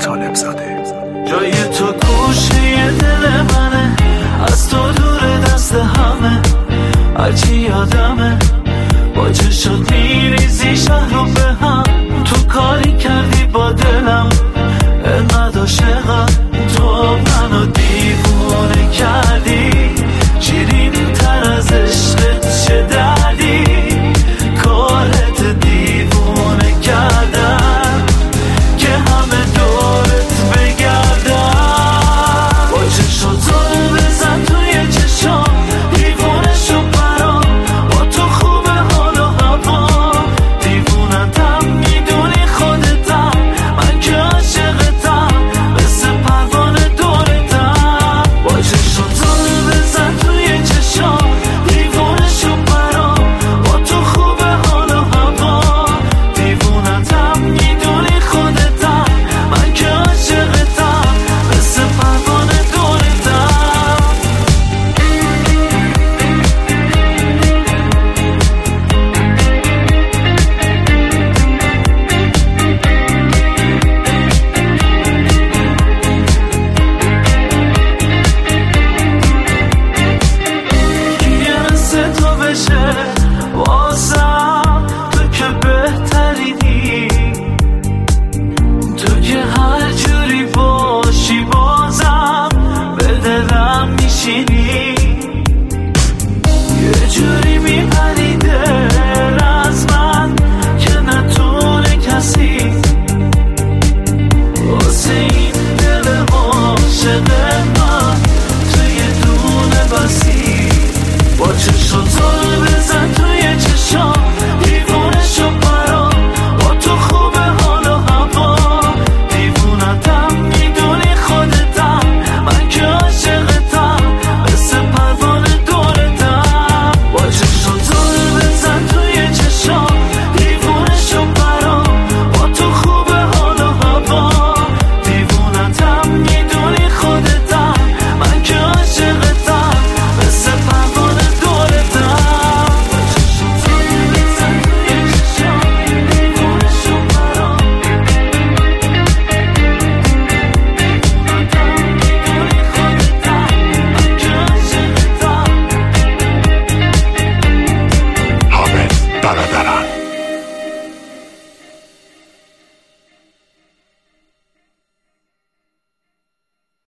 طالب زاده. جای تو گوشه دل منه، از تو دور دست همه، هرچی یادمه با چشات میریزی شهر رو به هم. تو کاری کردی با دلم انقدر عاشقم، تو منو دیوونه کردی، شیرین تر از عشقت چه دردی، کارت دیوونه کردن که همه دورت بگردن. با چشاتو بزن توی چشام، دیوونه شو برام، با تو خوبه حال و هوا، دیوونتم میدونی خودتم، من که عاشقتم مثل پروانه دورتم. با چشاتو بزن توی چشام، دیوونه شو برام، با تو خوبه حال و هوا، دیوونتم میدونی خودتم، من که عاشقتم مثل پروانه دورتم. یه مثل تو بشه واسم، تو که بهترینی، تو که هر جوری باشی بازم به دلم میشینی. یه جوری میپری دل از من که نتونه کسی واسه این دل عاشق من تو یه دونه بسی. با چشاتو